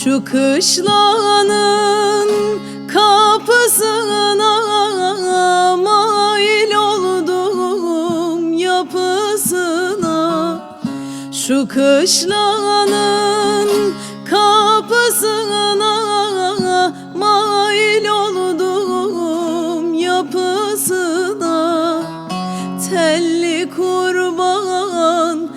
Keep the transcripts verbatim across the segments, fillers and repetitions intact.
Şu kışlanın kapısına mail oldum yapısına. Şu kışlanın kapısına mail oldum yapısına. Telli kurban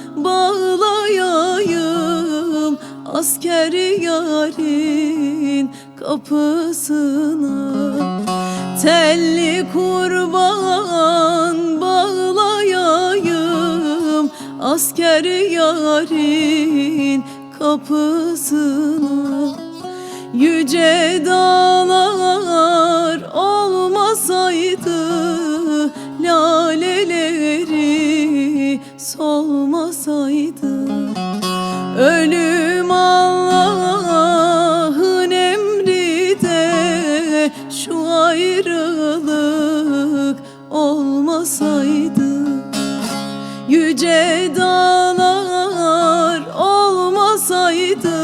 bağlayayım asker yarın kapısına. Telli kurban bağlayayım asker yarın kapısına. Yüce dağlar olmasaydı, laleleri solmasaydı, ölüm Allah'ın emri de şu ayrılık olmasaydı. Yüce dağlar olmasaydı,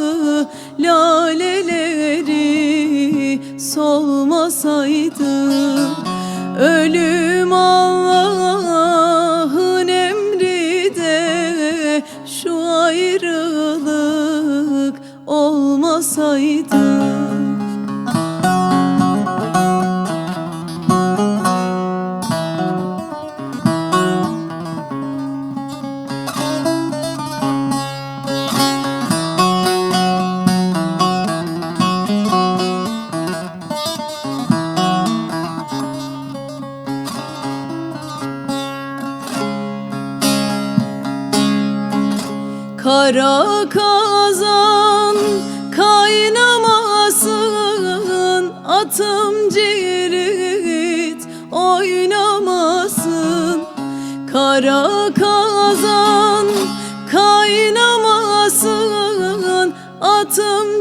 laleleri solmasaydı, ölüm Allah'ın emri de şu ayrılık olmasaydı. Kara kazan kaynamasın, atım cirit oynamasın. Kara kazan kaynamasın, atım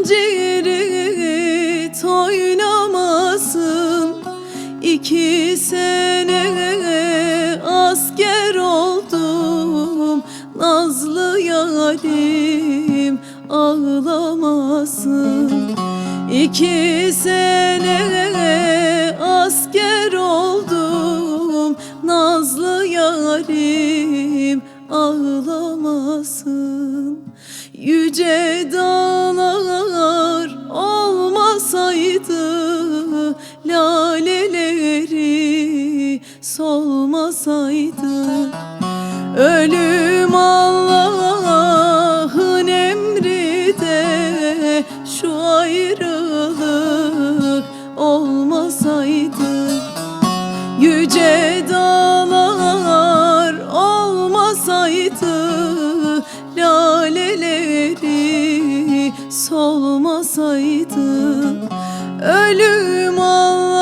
cirit oynamasın. İki sene asker oldum, nazlı yarim ağlamasın. İki sene asker oldum, nazlı yarim ağlamasın. Yüce dağlar olmasaydı, laleleri solmasaydı, ölüm Allah'ın emri de şu ayrılık olmasaydı. Yüce dağlar olmasaydı, laleleri solmasaydı, ölüm Allah